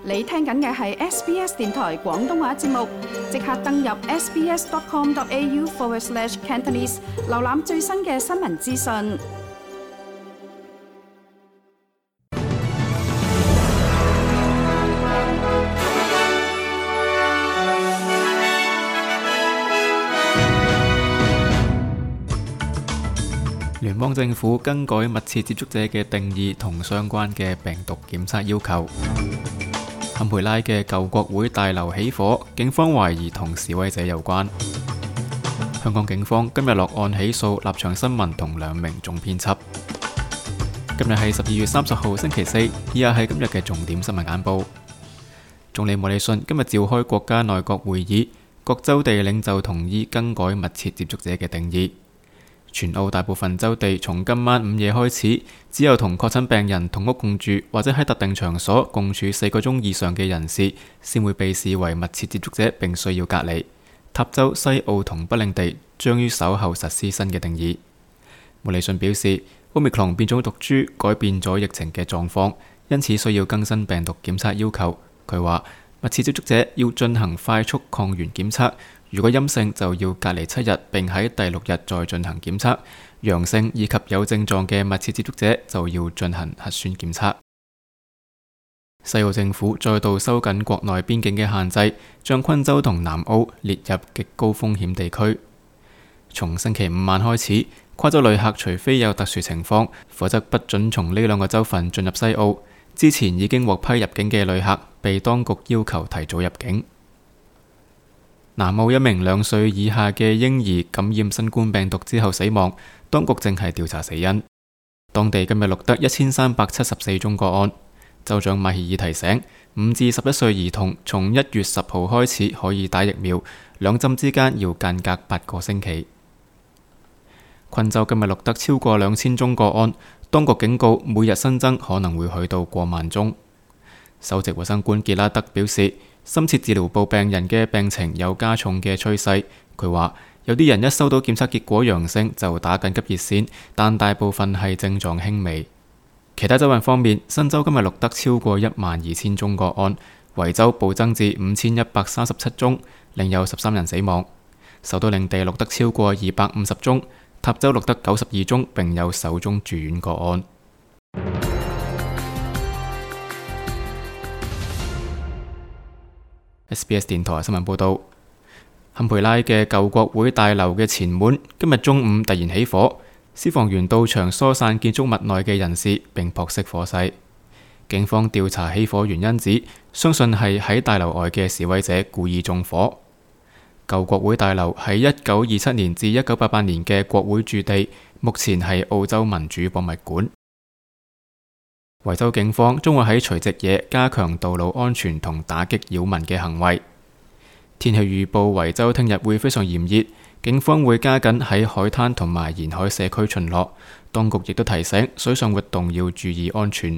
你聽緊嘅係 SBS 電台廣東話節目，即刻登入 sbs.com.au/Cantonese 瀏覽最新嘅新聞資訊。 聯邦政府更改密切接觸者嘅定義同相關嘅病毒檢測要求。坎培拉嘅舊國會大樓起火，警方懷疑同示威者有關。香港警方今日落案起訴立場新聞同2名總編輯。今日係12月30號星期四，以下係今日嘅重點新聞簡報。總理莫里遜今日召開國家內閣會議，各州地領袖同意更改密切接觸者嘅定義。全澳大部分州地從今晚午夜開始，只有同確診病人同屋共住或者喺特定場所共處4個鐘以上嘅人士，先會被視為密切接觸者並需要隔離。塔州、西澳同北領地將於稍後實施新嘅定義。莫里遜表示，Omicron 變種毒株改變咗疫情嘅狀況，因此需要更新病毒檢測要求。佢話，密切接觸者要進行快速抗原檢測，如果陰性就要隔離7日，並喺第6日再進行檢測；陽性以及有症狀嘅密切接觸者就要進行核酸檢測。西澳政府再度收緊國內邊境嘅限制，將昆州同南澳列入極高風險地區。從星期5晚開始，跨州旅客除非有特殊情況，否則不准從呢2個州份進入西澳。之前已經獲批入境嘅旅客被當局要求提早入境。南澳1名2歲以下嘅嬰兒感染新冠病毒之後死亡，當局正係調查死因。當地今日錄得1374宗個案。州長馬歇爾提醒，5至11歲兒童從1月10號開始可以打疫苗，2針之間要間隔8個星期。昆州今日錄得超過2000宗個案，當局警告每日新增可能會去到過萬宗。首席衛生官傑拉德表示，深切治療部病人嘅病情有加重嘅趨勢。佢話有啲人一收到檢測結果陽性就打緊急熱線，但大部分係症狀輕微。其他州份方面，新州今日錄得超過12000宗個案，維州暴增至5137宗，另有13人死亡。首都領地錄得超過250宗，塔州錄得92宗，並有首宗住院個案。SBS 電台新聞報道，坎培拉嘅舊國會大樓嘅前門今日中午突然起火，消防員到場疏散建築物內嘅人士並撲熄火勢。警方調查起火原因指，相信係喺大樓外嘅示威者故意縱火。舊國會大樓係1927年至1988年嘅國會駐地，目前係澳洲民主博物館。維州警方將會喺除夕夜加強道路安全同打擊擾民嘅行為。天氣預報，維州聽日會非常炎熱，警方會加緊喺海灘同埋沿海社區巡邏。當局亦都提醒水上活動要注意安全。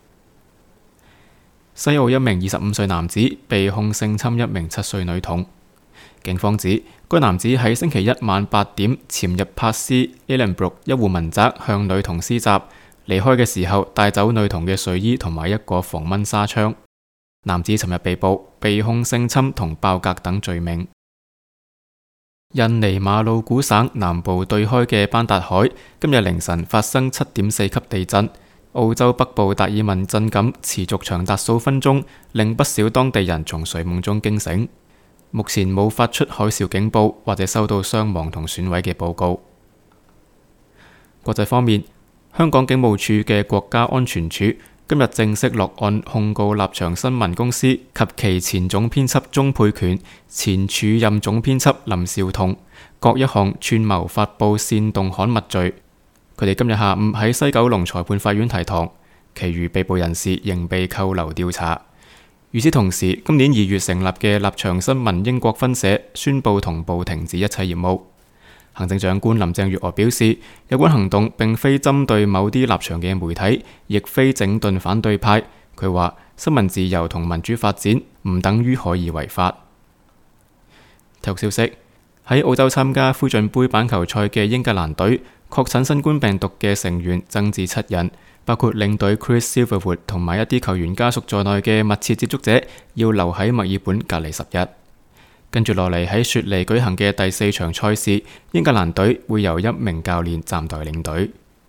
西澳1名25歲男子被控性侵1名7歲女童。警方指，該男子喺星期1晚8點潛入柏斯 Ellenbrook 一戶民宅向女童施襲。離開嘅時候帶走女童嘅睡衣同埋一個防蚊紗槍。男子尋日被捕，被控性侵同爆格等罪名。印尼馬魯古省南部對開嘅班達海今日凌晨發生7.4級地震，澳洲北部達爾文震感持續長達數分鐘，令不少當地人從睡夢中驚醒。目前冇發出海嘯警報或者收到傷亡同損毀嘅報告。國際方面，香港警務處嘅國家安全處今日正式落案控告立場新聞公司及其前總編輯鍾沛權、前署任總編輯林紹桐各一項串謀發布煽動刊物罪。佢哋今日下午喺西九龍裁判法院提堂，其餘被捕人士仍被扣留調查。與此同時，今年2月成立嘅立場新聞英國分社宣布同步停止一切業務。行政長官林鄭月娥表示，有關行動並非針對某啲立場嘅媒體，亦非整頓反對派。佢話新聞自由同民主發展唔等於可以違法。體育消息，喺澳洲參加灰燼杯板球賽嘅英格蘭隊確診新冠病毒嘅成員增至7人， 包括領隊 Chris Silverwood 同埋一啲球員家屬在內嘅密切接觸者要留喺墨爾本隔離10日。跟住落嚟喺雪梨舉行嘅第4場賽事，英格蘭隊會由1名教練暫代領隊。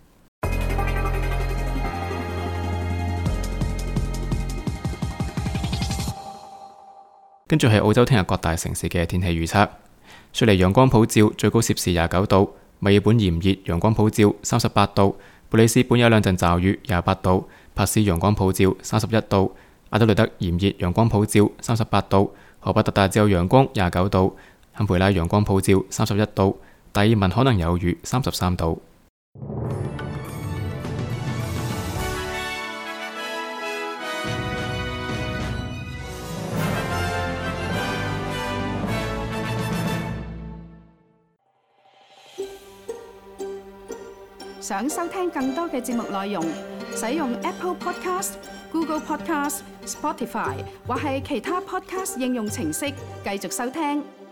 跟住係澳洲聽日各大城市嘅天氣預測：雪梨陽光普照，最高攝氏29度；墨爾本炎熱，陽光普照，38度；布里斯本有2陣驟雨，28度；珀斯陽光普照，31度；阿德雷德炎熱，陽光普照，38度；荷伯特大致有陽光，29度；坎培拉陽光普照，31度；達爾文可能有雨，33度。 想收聽更多嘅節目內容，使用 Apple Podcast、Google Podcast、Spotify 或係其他 Podcast 應用程式繼續收聽。